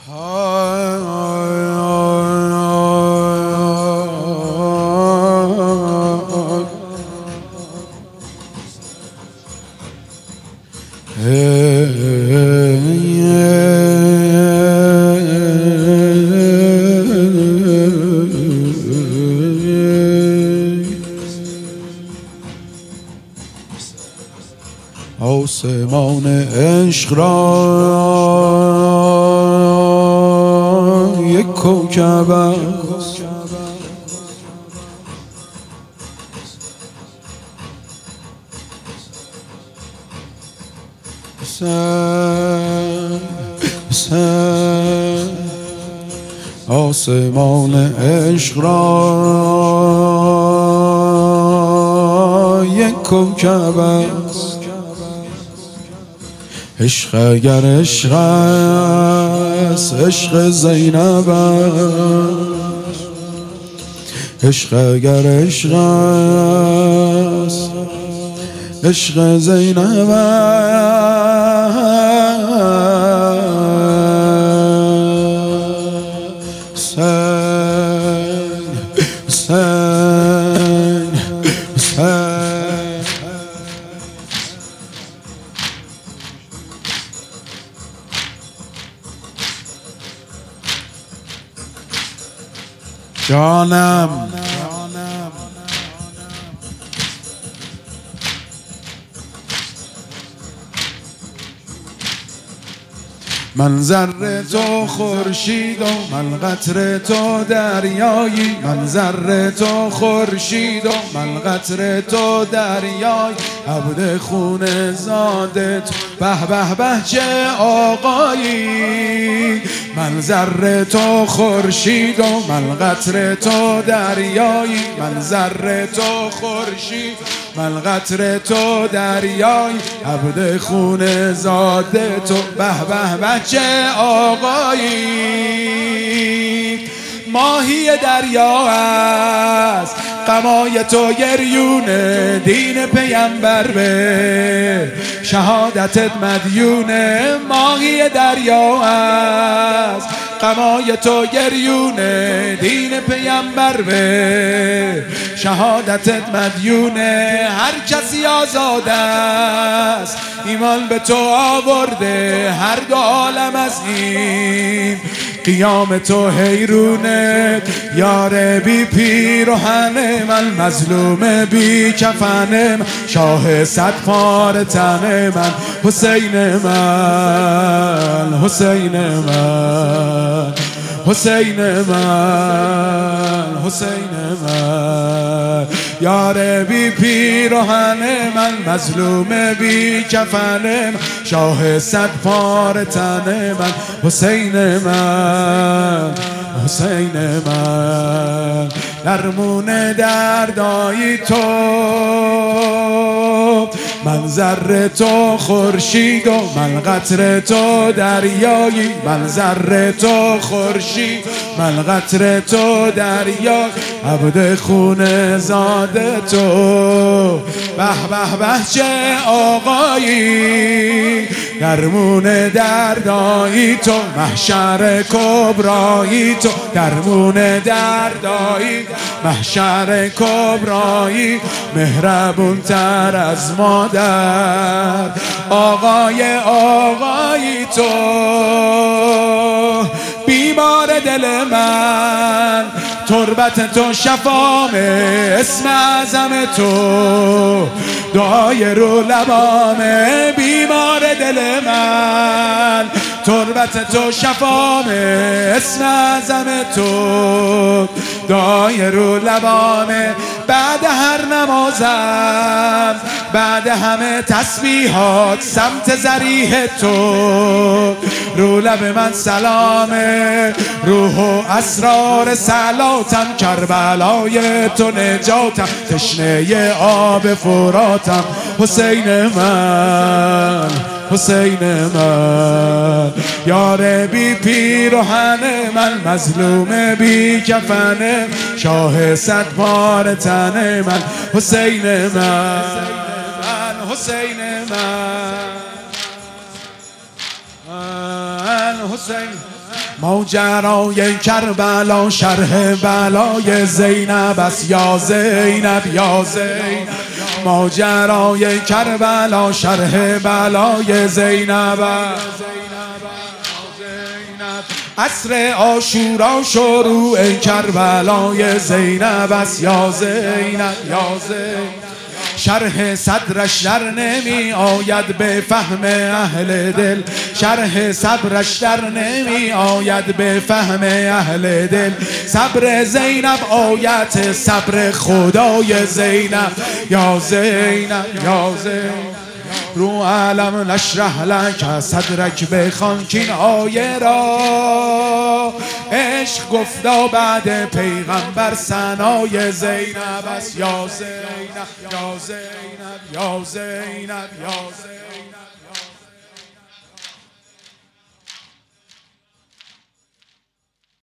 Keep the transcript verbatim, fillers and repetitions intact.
آسمان عشق را یک کوکب است، حسین حسین آسمان عشق را یک کوکب است. عشق اگر عشق است عشق زینب است، عشق اگر عشق است عشق زینب است. حسین حسین جانم من ذره تو خورشید و من قطره تو دریایی، من ذره تو خورشید و من قطره تو دریایی، عبد خون زاده تو به به به چه آقایی. من ذره تو خورشید و من قطره تو دریایی، من ذره تو خورشید من قطره تو دریایی، عبد خون زاده تو به به به چه آقایی. ماهی دریا است غمای تو گریونه، دین پیمبر به شهادتت مدیونه. ماهی دریا است غمای تو گریونه، دین پیمبر به شهادتت مدیونه. هر کسی آزاده است ایمان به تو آورده، هر دو عالم از این قیام تو حیرونه. یار بی پیرهن من مظلوم بی کفن من، شاه صد پاره تن من، حسین من حسین من حسین من حسین من. یار بی پیرهن من مظلوم بی کفن من، شاه صد پاره تن من، حسین من حسین من. درمون دردای تو من ذره تو خورشید و من قطره تو دریایی، من ذره تو خورشید من قطره تو دریایی، عبد خون زاده تو به به به چه آقایی. درمون دردایی تو محشر کبرایی تو، درمون دردایی محشر کبرایی، مهربون تر از مادر آقای آقایی تو. بیمار دل من تربت تو شفامه، اسم اعظم تو دعای رو لبامه. بیمار دل من تربت تو شفامه، اسم اعظم تو دعای رو لبامه. بعد هر نمازم بعد همه تسبیحات سمت ذریح تو، رو لب من سلامه. روح و اسرار صلاتم، کربلای تو نجاتم، تشنه آب فراتم، حسین من حسین من. یار بی پیرهن من مظلوم بی کفن، شاه صد پاره تن من، حسین من حسین من حسین ماجرای کربلا شرح بلای زینب است یا زینب یا زینب. ماجرای کربلا شرح بلای زینب است. عصر عاشورا شروع کربلای زینب است یا زینب یا زینب. شرح صدرش در نمی آید به فهم اهل دل، شرح صبرش در نمی آید به فهم اهل دل. صبر زینب آیت صبر خدای زینب یا زینب یا زینب. رو علم نشرح لک صدرک بخوان کین آیه را، عشق گفتا بعد پیغمبر ثنای زینب است یا زینب یا زینب یا زینب یا زینب.